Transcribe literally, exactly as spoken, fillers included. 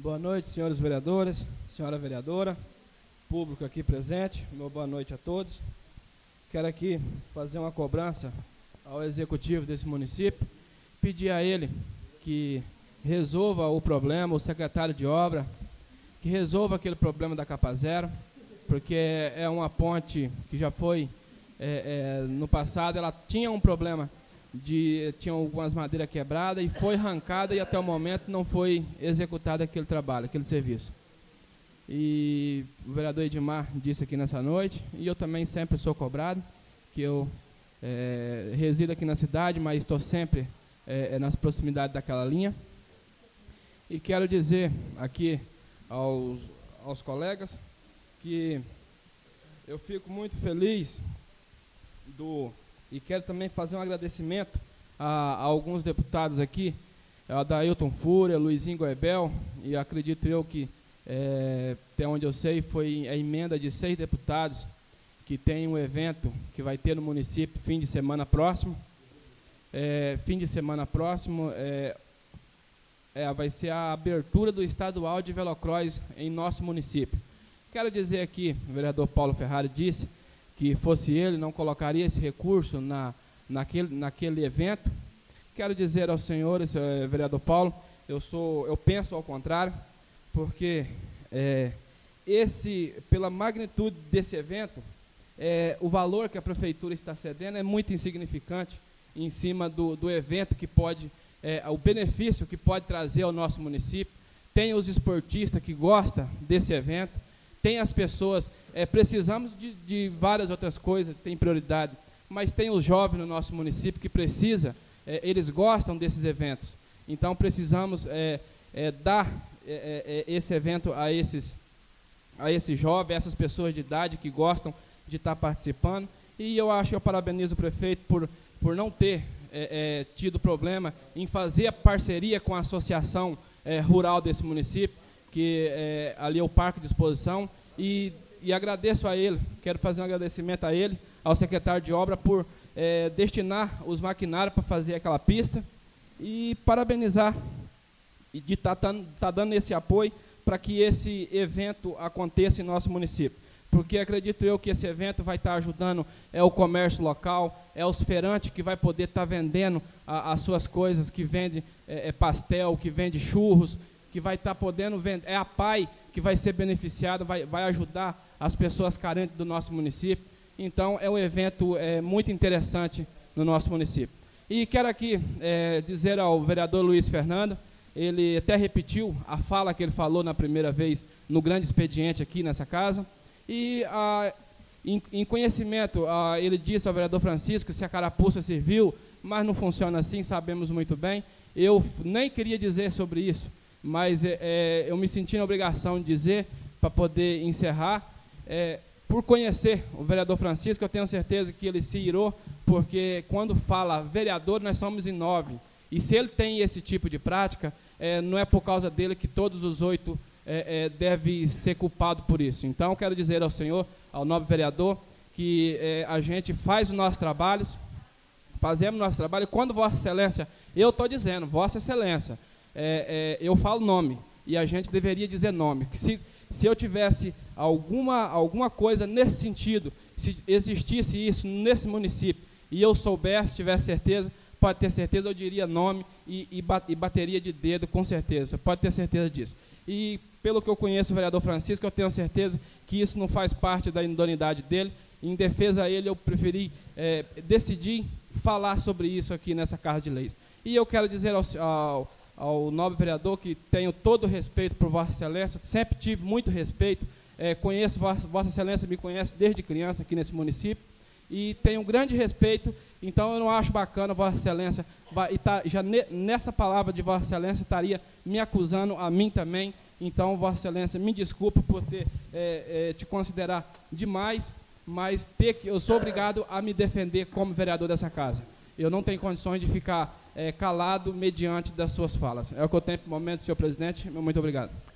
Boa noite, senhores vereadores, senhora vereadora, público aqui presente, meu boa noite a todos. Quero aqui fazer uma cobrança ao executivo desse município, pedir a ele que resolva o problema, o secretário de obra, que resolva aquele problema da capa zero, porque é uma ponte que já foi, é, é, no passado, ela tinha um problema, de, tinha algumas madeiras quebradas e foi arrancada e até o momento não foi executado aquele trabalho, aquele serviço. E o vereador Edmar disse aqui nessa noite, e eu também sempre sou cobrado, que eu é, resido aqui na cidade, mas estou sempre é, nas proximidades daquela linha. E quero dizer aqui aos, aos colegas que eu fico muito feliz do, e quero também fazer um agradecimento a, a alguns deputados aqui, a Dailton Fúria, Luizinho Goebel, e acredito eu que, é, até onde eu sei, foi a emenda de seis deputados que tem um evento que vai ter no município fim de semana próximo. É, fim de semana próximo é, é, vai ser a abertura do estadual de velocross em nosso município. Quero dizer aqui, o vereador Paulo Ferrari disse que fosse ele, não colocaria esse recurso na, naquele, naquele evento. Quero dizer aos senhores, eh, vereador Paulo, eu, sou, eu penso ao contrário, porque é, esse, pela magnitude desse evento, é, o valor que a prefeitura está cedendo é muito insignificante em cima do, do evento que pode, é, o benefício que pode trazer ao nosso município. Tem os esportistas que gostam desse evento, tem as pessoas, é, precisamos de, de várias outras coisas, tem prioridade, mas tem os jovens no nosso município que precisa, é, eles gostam desses eventos, então precisamos é, é, dar é, é, esse evento a esses, a esses jovens, a essas pessoas de idade que gostam de estar participando, e eu acho que eu parabenizo o prefeito por, por não ter é, é, tido problema em fazer a parceria com a associação é, rural desse município, que é, ali é o Parque de Exposição, e, e agradeço a ele, quero fazer um agradecimento a ele, ao secretário de obra, por é, destinar os maquinários para fazer aquela pista, e parabenizar, e de estar tá, tá dando esse apoio para que esse evento aconteça em nosso município, porque acredito eu que esse evento vai estar tá ajudando é o comércio local, é os feirantes que vai poder estar tá vendendo a, as suas coisas, que vende é, é pastel, que vende churros, que vai estar tá podendo vender, é a P A I que vai ser beneficiada, vai, vai ajudar as pessoas carentes do nosso município. Então, é um evento é, muito interessante no nosso município. E quero aqui é, dizer ao vereador Luiz Fernando, ele até repetiu a fala que ele falou na primeira vez no grande expediente aqui nessa casa, e a, em, em conhecimento, a, ele disse ao vereador Francisco se a carapuça serviu, mas não funciona assim, sabemos muito bem. Eu nem queria dizer sobre isso, mas é, é, eu me senti na obrigação de dizer, para poder encerrar, é, por conhecer o vereador Francisco, eu tenho certeza que ele se irou, porque quando fala vereador, nós somos em nove, e se ele tem esse tipo de prática, é, não é por causa dele que todos os oito é, é, devem ser culpados por isso. Então, quero dizer ao senhor, ao nobre vereador, que é, a gente faz os nossos trabalhos, fazemos o nosso trabalho, e quando Vossa Excelência, eu estou dizendo, Vossa Excelência, É, é, eu falo nome, e a gente deveria dizer nome. Que se, se eu tivesse alguma, alguma coisa nesse sentido, se existisse isso nesse município, e eu soubesse, tivesse certeza, pode ter certeza, eu diria nome e, e, bat, e bateria de dedo, com certeza, pode ter certeza disso. E pelo que eu conheço o vereador Francisco, eu tenho certeza que isso não faz parte da idoneidade dele. Em defesa a ele, eu preferi é, decidir falar sobre isso aqui nessa Casa de Leis. E eu quero dizer ao, ao ao nobre vereador que tenho todo o respeito por Vossa Excelência, sempre tive muito respeito, é, conheço Vossa, Vossa Excelência, me conhece desde criança aqui nesse município, e tenho um grande respeito, então eu não acho bacana Vossa Excelência, e tá, já ne, nessa palavra de Vossa Excelência estaria me acusando a mim também, então Vossa Excelência, me desculpe por ter, é, é, te considerar demais, mas ter que, eu sou obrigado a me defender como vereador dessa casa. Eu não tenho condições de ficar é, calado mediante das suas falas. É o que eu tenho para o momento, senhor presidente. Muito obrigado.